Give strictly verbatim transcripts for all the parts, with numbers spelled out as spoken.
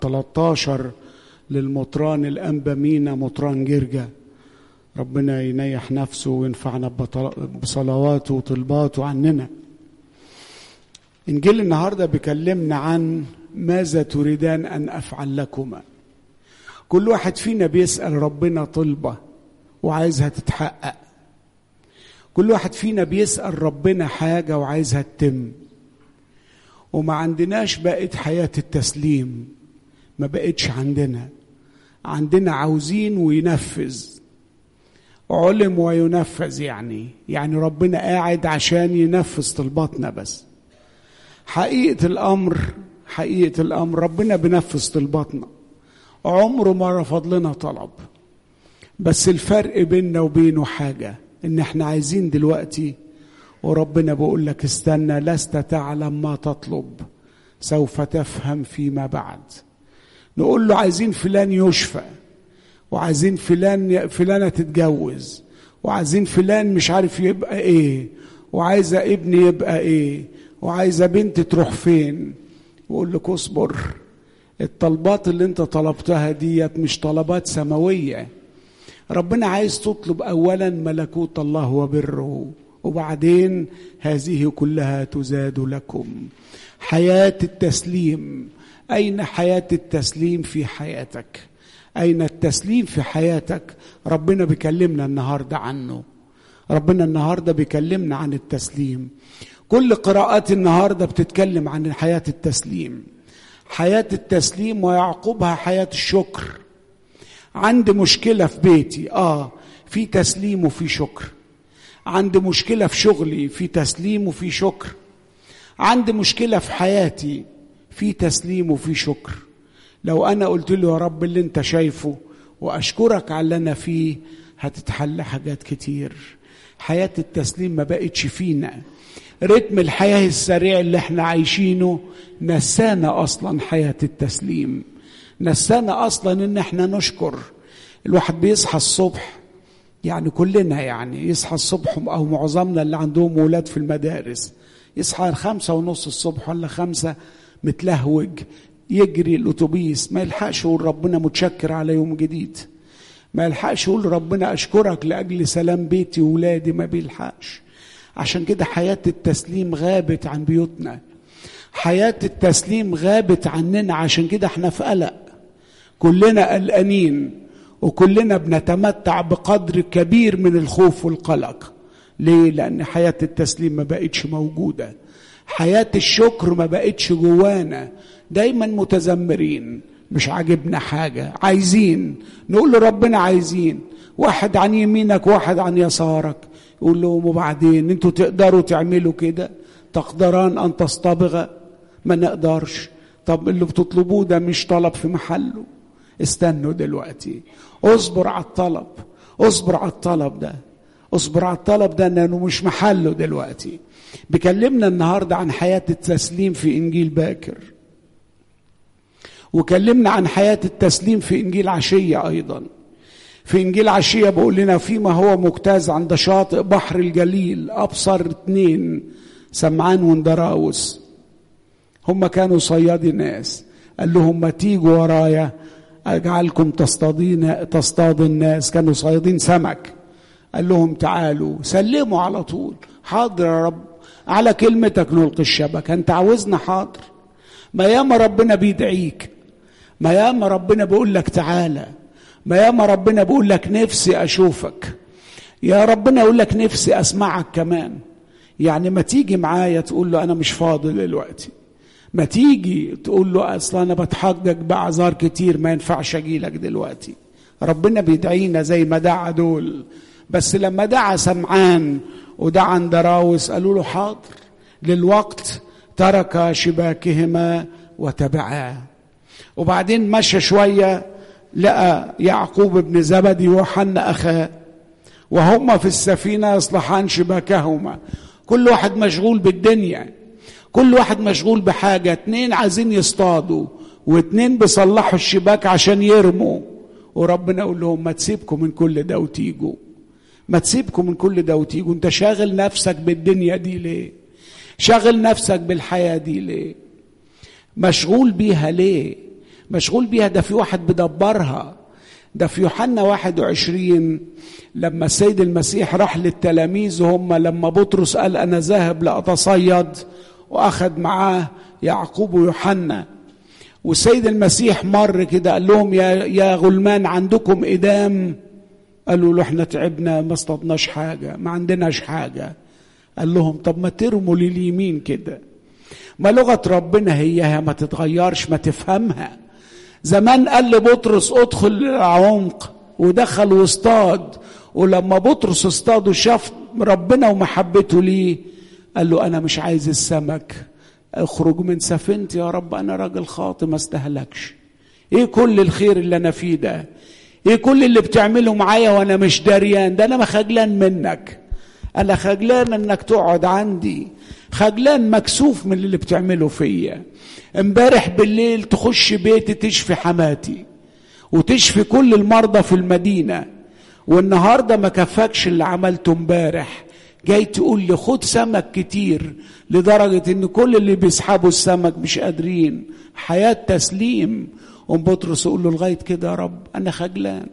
تلتاشر للمطران الأنبا مينا مطران جرجة، ربنا ينيح نفسه وينفعنا بصلواته وطلباته عننا. إنجيل النهاردة بيكلمنا عن ماذا تريدان أن أفعل لكما. كل واحد فينا بيسأل ربنا طلبة وعايزها تتحقق، كل واحد فينا بيسأل ربنا حاجة وعايزها تتم، وما عندناش بقت حياة التسليم، ما بقتش عندنا عندنا عاوزين وينفذ، علم وينفذ، يعني يعني ربنا قاعد عشان ينفذ طلباتنا بس. حقيقة الأمر حقيقة الأمر ربنا بينفذ طلباتنا، عمره ما رفض لنا طلب، بس الفرق بيننا وبينه حاجة، إن احنا عايزين دلوقتي وربنا بيقول لك استنى، لست تعلم ما تطلب سوف تفهم فيما بعد. نقول له عايزين فلان يشفى، وعايزين فلان فلانة تتجوز، وعايزين فلان مش عارف يبقى ايه، وعايزة ابن يبقى ايه، وعايزة بنت تروح فين. وقول لك اصبر، الطلبات اللي انت طلبتها ديت مش طلبات سماوية. ربنا عايز تطلب اولا ملكوت الله وبره، وبعدين هذه كلها تزاد لكم. حياة التسليم، أين حياة التسليم في حياتك؟ أين التسليم في حياتك؟ ربنا بيكلمنا النهاردة عنه، ربنا النهاردة بيكلمنا عن التسليم. كل قراءات النهاردة بتتكلم عن حياة التسليم، حياة التسليم ويعقبها حياة الشكر. عندي مشكلة في بيتي، آه في تسليم وفي شكر. عندي مشكلة في شغلي، في تسليم وفي شكر. عندي مشكلة في حياتي، في تسليم وفي شكر. لو أنا قلت له يا رب اللي أنت شايفه وأشكرك على اللي أنا فيه، هتتحل حاجات كتير. حياة التسليم ما بقتش فينا، رتم الحياة السريع اللي احنا عايشينه نسانا أصلا حياة التسليم، نسانا أصلا إن احنا نشكر. الواحد بيصحى الصبح، يعني كلنا يعني يصحى الصبح، أو معظمنا اللي عندهم ولاد في المدارس يصحى خمسة ونص الصبح ولا خمسة، متلهوج يجري الأتوبيس، ما يلحقش يقول ربنا متشكر على يوم جديد، ما يلحقش يقول ربنا أشكرك لأجل سلام بيتي وولادي، ما بيلحقش. عشان كده حياة التسليم غابت عن بيوتنا، حياة التسليم غابت عننا. عشان كده احنا في قلق، كلنا قلقانين، وكلنا بنتمتع بقدر كبير من الخوف والقلق. ليه؟ لأن حياة التسليم ما بقتش موجودة، حياة الشكر ما بقتش جوانا. دايما متذمرين، مش عاجبنا حاجة، عايزين نقول لربنا عايزين، واحد عن يمينك واحد عن يسارك، يقول لهم وبعدين انتوا تقدروا تعملوا كده؟ تقدران أن تصطبغ؟ ما نقدرش. طب اللي بتطلبوه ده مش طلب في محله، استنوا دلوقتي، اصبر على الطلب، اصبر على الطلب ده، اصبر على الطلب ده لأنه مش محله دلوقتي. بكلمنا النهاردة عن حياة التسليم في إنجيل باكر، وكلمنا عن حياة التسليم في إنجيل عشية أيضا. في إنجيل عشية بقول لنا فيما هو مجتاز عند شاطئ بحر الجليل أبصر اتنين، سمعان وندراوس، هم كانوا صيادي ناس. قال لهم ما تيجوا ورايا أجعلكم تصطادين تصطاد الناس، كانوا صيادين سمك. قال لهم تعالوا، سلموا على طول. حاضر يا رب، على كلمتك نلقي الشبكة، انت عاوزنا حاضر. ما ياما ربنا بيدعيك، ما ياما ربنا بيقول لك تعالى، ما ياما ربنا بيقول لك نفسي أشوفك، يا ربنا يقول لك نفسي أسمعك كمان. يعني ما تيجي معايا تقول له أنا مش فاضي دلوقتي، ما تيجي تقول له أصلا أنا بتحجج بأعذار كتير ما ينفعش أجيلك دلوقتي. ربنا بيدعينا زي ما دعا دول، بس لما دعا سمعان ودعا ندراوس قالوا له حاضر. للوقت ترك شباكهما وتبعاه. وبعدين مشى شوية، لقى يعقوب بن زبدي ويوحنا أخاه وهما في السفينة يصلحان شباكهما. كل واحد مشغول بالدنيا، كل واحد مشغول بحاجة. اتنين عايزين يصطادوا، واتنين بيصلحوا الشباك عشان يرموا. وربنا يقول لهم ما تسيبكم من كل ده وتيجوا، ما تسيبكم من كل ده وتيجوا. انت شاغل نفسك بالدنيا دي ليه؟ شاغل نفسك بالحياة دي ليه؟ مشغول بيها ليه؟ مشغول بيها، ده في واحد بدبرها. ده في يوحنا واحد وعشرين لما السيد المسيح راح للتلاميذ، هم لما بطرس قال أنا ذاهب لأتصيد وأخذ معاه يعقوب ويوحنا، والسيد المسيح مر كده قال لهم يا يا غلمان عندكم إدام؟ قالوا له احنا تعبنا ما اصطدناش حاجة، ما عندناش حاجة. قال لهم طب ما ترموا لليمين كده. ما لغة ربنا هي ما تتغيرش، ما تفهمها. زمان قال لبطرس ادخل العمق، ودخل واصطاد، ولما بطرس اصطاد وشاف ربنا ومحبته ليه قال له انا مش عايز السمك، اخرج من سفينتي يا رب، انا راجل خاطئ ما استهلكش. ايه كل الخير اللي انا فيه ده؟ ايه كل اللي بتعمله معايا وانا مش دريان؟ ده انا ما خجلان منك، انا خجلان انك تقعد عندي، خجلان مكسوف من اللي بتعمله فيا. امبارح بالليل تخش بيتي تشفي حماتي وتشفي كل المرضى في المدينة، والنهاردة ما كفاكش اللي عملته امبارح، جاي تقول لي خد سمك كتير، لدرجة ان كل اللي بيسحبوا السمك مش قادرين. حياة تسليم. ام بطرس يقول له لغاية كده يا رب انا خجلان.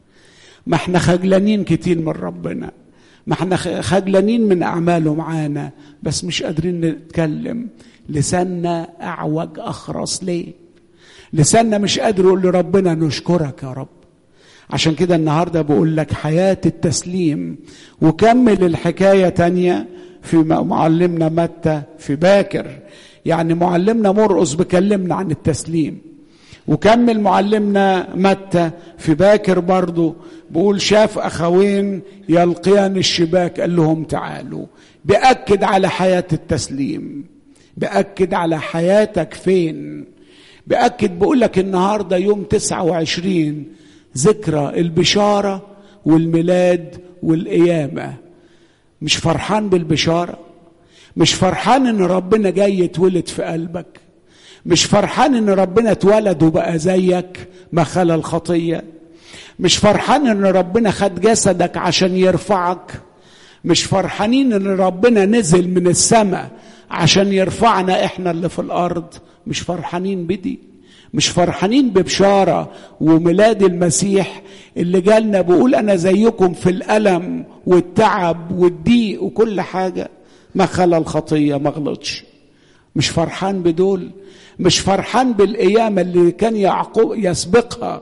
ما احنا خجلانين كتير من ربنا، ما احنا خجلانين من اعماله معانا، بس مش قادرين نتكلم. لساننا اعوج اخرس ليه؟ لساننا مش قادر يقول لربنا نشكرك يا رب. عشان كده النهاردة بقول لك حياة التسليم. وكمل الحكاية تانية في معلمنا متى في باكر، يعني معلمنا مرقس بكلمنا عن التسليم. وكمل معلمنا متى في باكر برضو بقول شاف أخوين يلقيان الشباك قال لهم تعالوا. بأكد على حياة التسليم، بأكد على حياتك فين. بأكد بقول لك النهاردة يوم تسعة وعشرين ذكرى البشارة والميلاد والقيامة. مش فرحان بالبشارة؟ مش فرحان ان ربنا جاي يتولد في قلبك؟ مش فرحان ان ربنا اتولد وبقى زيك ما خلا الخطية؟ مش فرحان ان ربنا خد جسدك عشان يرفعك؟ مش فرحانين ان ربنا نزل من السماء عشان يرفعنا احنا اللي في الارض؟ مش فرحانين بدي؟ مش فرحانين ببشارة وميلاد المسيح اللي جالنا بقول انا زيكم في الألم والتعب والضيق وكل حاجة ما خلا الخطية ما غلطش؟ مش فرحان بدول؟ مش فرحان بالقيامة اللي كان يعقوب يسبقها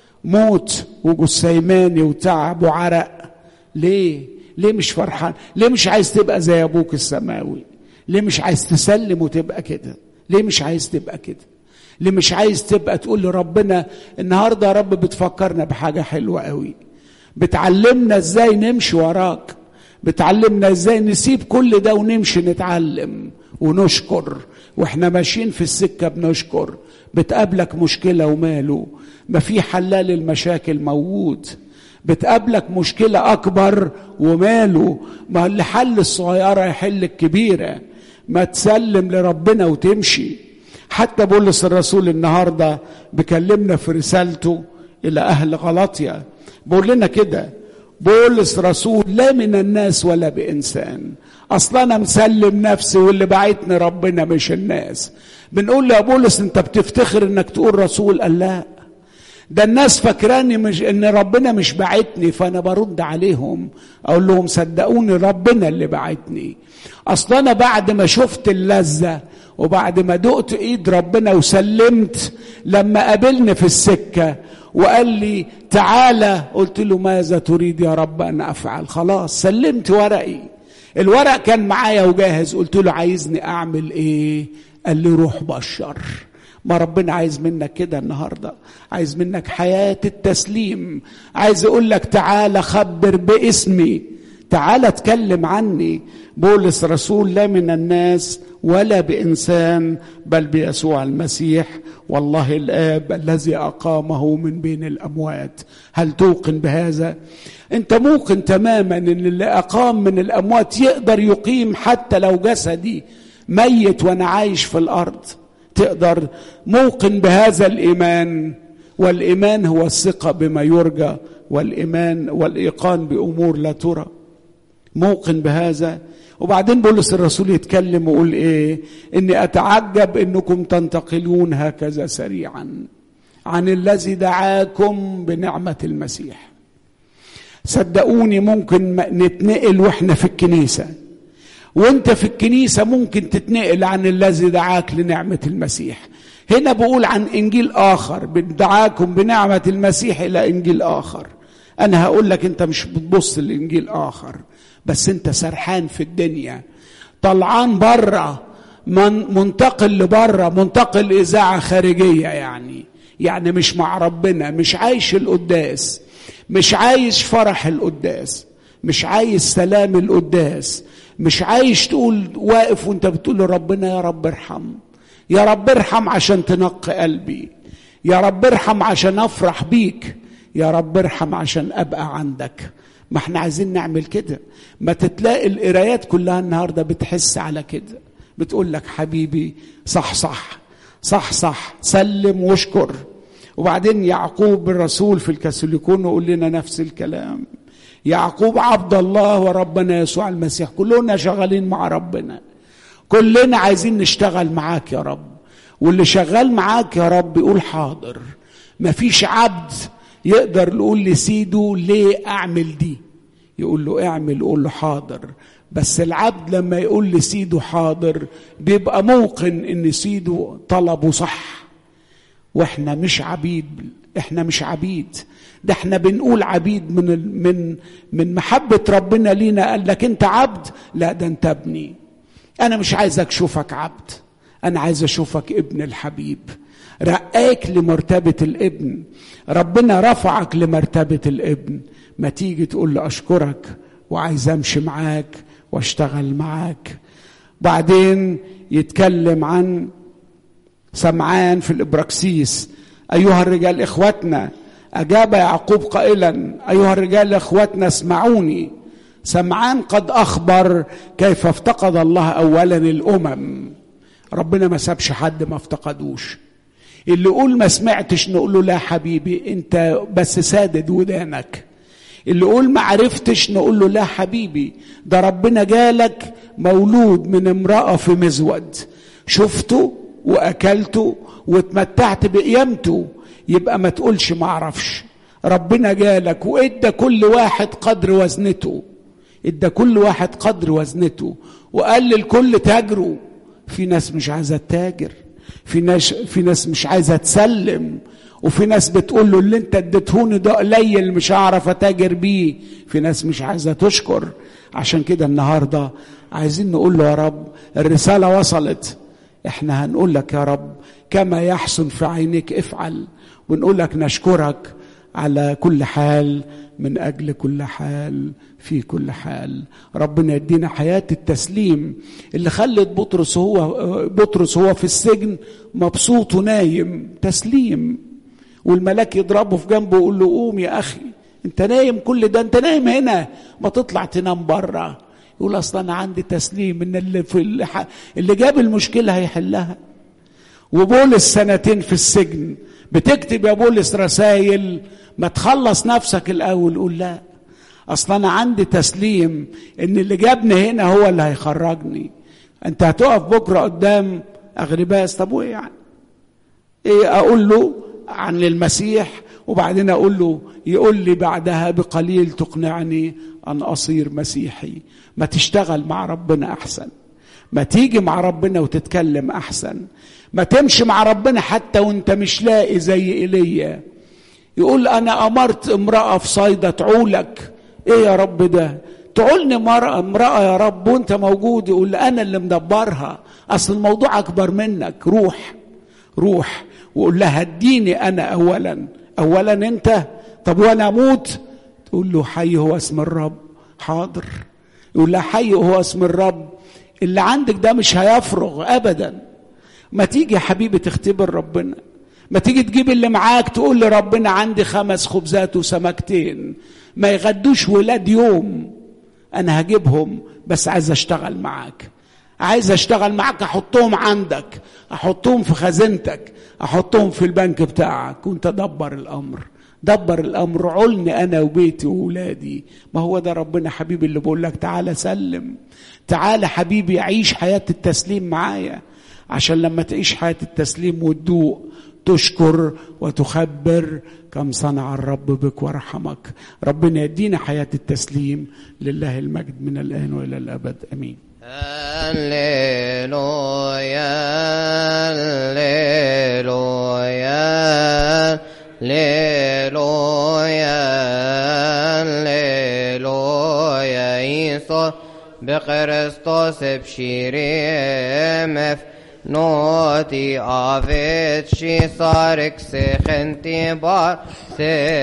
موت وجسيماني وتعب وعرق؟ ليه؟ ليه مش فرحان؟ ليه مش عايز تبقى زي ابوك السماوي؟ ليه مش عايز تسلم وتبقى كده؟ ليه مش عايز تبقى كده؟ ليه مش عايز تبقى تقول لربنا النهاردة يا رب بتفكرنا بحاجة حلوة قوي، بتعلمنا ازاي نمشي وراك، بتعلمنا ازاي نسيب كل ده ونمشي نتعلم ونشكر، واحنا ماشيين في السكة بنشكر. بتقابلك مشكلة وماله، ما في حلال المشاكل موجود. بتقابلك مشكلة أكبر وماله، ما اللي حل الصغيرة يحل الكبيرة. ما تسلم لربنا وتمشي. حتى بولس الرسول النهاردة بكلمنا في رسالته إلى أهل غلاطيا بقول لنا كده، بولس رسول لا من الناس ولا بإنسان. أصلا أنا مسلم نفسي واللي بعتني ربنا مش الناس. بنقول له يا بولس أنت بتفتخر أنك تقول رسول؟ قال لا، ده الناس فكراني مش ان ربنا مش بعتني. فانا برد عليهم اقول لهم صدقوني ربنا اللي بعتني. اصلا انا بعد ما شفت اللذة وبعد ما دقت ايد ربنا وسلمت، لما قابلني في السكة وقال لي تعالى قلت له ماذا تريد يا رب ان افعل؟ خلاص سلمت ورقي، الورق كان معايا وجاهز. قلت له عايزني اعمل ايه؟ قال لي روح بشر. ما ربنا عايز منك كده النهاردة، عايز منك حياة التسليم. عايز اقول لك تعالى خبر باسمي، تعالى اتكلم عني. بولس رسول لا من الناس ولا بإنسان بل بيسوع المسيح والله الآب الذي أقامه من بين الأموات. هل توقن بهذا؟ انت موقن تماما ان اللي أقام من الأموات يقدر يقيم حتى لو جسدي ميت وانا عايش في الأرض؟ تقدر؟ موقن بهذا الإيمان. والإيمان هو الثقة بما يرجى، والإيمان والإيقان بأمور لا ترى. موقن بهذا. وبعدين بولس الرسول يتكلم ويقول ايه؟ اني اتعجب انكم تنتقلون هكذا سريعا. عن الذي دعاكم بنعمة المسيح. صدقوني ممكن نتنقل واحنا في الكنيسة، وانت في الكنيسة ممكن تتنقل عن الذي دعاك لنعمة المسيح. هنا بقول عن انجيل اخر، دعاكم بنعمة المسيح الى انجيل اخر. انا هقول لك انت مش بتبص لانجيل اخر، بس انت سرحان في الدنيا، طلعان بره، من منتقل لبره، منتقل اذاعة خارجية، يعني يعني مش مع ربنا، مش عايش القداس، مش عايش فرح القداس، مش عايز سلام القداس، مش عايش تقول واقف وانت بتقول لربنا يا رب ارحم، يا رب ارحم عشان تنقي قلبي، يا رب ارحم عشان افرح بيك، يا رب ارحم عشان ابقى عندك. ما احنا عايزين نعمل كده. ما تتلاقي القرايات كلها النهارده بتحس على كده، بتقول لك حبيبي صح صح صح صح، سلم واشكر. وبعدين يعقوب الرسول في الكاثوليكون يقول لنا نفس الكلام. يعقوب عبد الله وربنا يسوع المسيح، كلنا شغالين مع ربنا، كلنا عايزين نشتغل معاك يا رب، واللي شغال معاك يا رب يقول حاضر. مفيش عبد يقدر يقول لسيده ليه اعمل دي، يقول له اعمل، يقول له حاضر. بس العبد لما يقول لسيده حاضر بيبقى موقن ان سيده طلبه صح. واحنا مش عبيد، احنا مش عبيد، ده احنا بنقول عبيد من من من محبة ربنا لينا. قال لك انت عبد؟ لا، ده انت ابني. انا مش عايزك اشوفك عبد، انا عايز اشوفك ابن الحبيب. رقاك لمرتبة الابن، ربنا رفعك لمرتبة الابن. ما تيجي تقول له اشكرك وعايز امشي معاك واشتغل معاك. بعدين يتكلم عن سمعان في الإبراكسيس. أيها الرجال إخوتنا، أجاب يعقوب قائلا أيها الرجال إخوتنا اسمعوني. سمعان قد أخبر كيف افتقد الله أولا الأمم. ربنا ما سابش حد ما افتقدوش. اللي يقول ما سمعتش نقول له لا حبيبي انت بس سادد ودانك. اللي يقول ما عرفتش نقول له لا حبيبي، ده ربنا جالك مولود من امرأة في مزود، شفته واكلته واتمتعت بقيامته، يبقى ما تقولش ما اعرفش. ربنا جالك وادى كل واحد قدر وزنته، ادى كل واحد قدر وزنته، وقال للكل تاجروا. في ناس مش عايزه تتاجر، في ناس في ناس مش عايزه تسلم، وفي ناس بتقول له اللي انت اديتهوني ده قليل مش هعرف اتاجر بيه. في ناس مش عايزه تشكر. عشان كده النهارده عايزين نقول له يا رب الرساله وصلت، احنا هنقول لك يا رب كما يحسن في عينك افعل، ونقول لك نشكرك على كل حال، من اجل كل حال، في كل حال. ربنا يدينا حياة التسليم اللي خلت بطرس هو بطرس هو في السجن مبسوط ونايم. تسليم، والملاك يضربه في جنبه ويقول له قوم يا اخي، انت نايم كل ده، انت نايم هنا، ما تطلع تنام بره. يقول اصلا انا عندي تسليم ان اللي في اللي جاب المشكله هيحلها. وبولس سنتين في السجن بتكتب يا بولس رسائل، ما تخلص نفسك الاول. قول لا، اصلا انا عندي تسليم ان اللي جابني هنا هو اللي هيخرجني. انت هتقف بكره قدام اغرباس، طب وايه يعني؟ ايه اقول له عن المسيح وبعدين اقول له يقول لي بعدها بقليل تقنعني ان اصير مسيحي. ما تشتغل مع ربنا احسن، ما تيجي مع ربنا وتتكلم احسن، ما تمشي مع ربنا حتى وانت مش لاقي زي ايليا. يقول انا امرت امرأة في صيدا تعولك. ايه يا رب ده؟ تعولني مرأة امرأة يا رب وانت موجود؟ يقول انا اللي مدبرها، اصل الموضوع اكبر منك. روح روح وقول لها اديني انا اولا، اولا انت. طب وانا اموت؟ تقول له حي هو اسم الرب. حاضر. يقول لها حي هو اسم الرب. اللي عندك ده مش هيفرغ ابدا. ما تيجي يا حبيبي تختبر ربنا، ما تيجي تجيب اللي معاك تقول لربنا عندي خمس خبزات وسمكتين ما يغدوش ولاد يوم، انا هجيبهم بس عايز اشتغل معاك، عايز اشتغل معاك، احطهم عندك، احطهم في خزينتك، احطهم في البنك بتاعك، وانت دبر الامر. دبر الامر، علني انا وبيتي وولادي. ما هو ده ربنا حبيبي اللي بقول لك تعالى سلم، تعالى حبيبي عيش حياة التسليم معايا، عشان لما تعيش حياة التسليم وتدوق تشكر وتخبر كم صنع الرب بك ورحمك. ربنا يدينا حياة التسليم. لله المجد من الآن وإلى الأبد آمين. هللويا هللويا هللويا هللويا عيسى بكريستوس بشيري مف نوتي آفت شي صارك سخنتي بار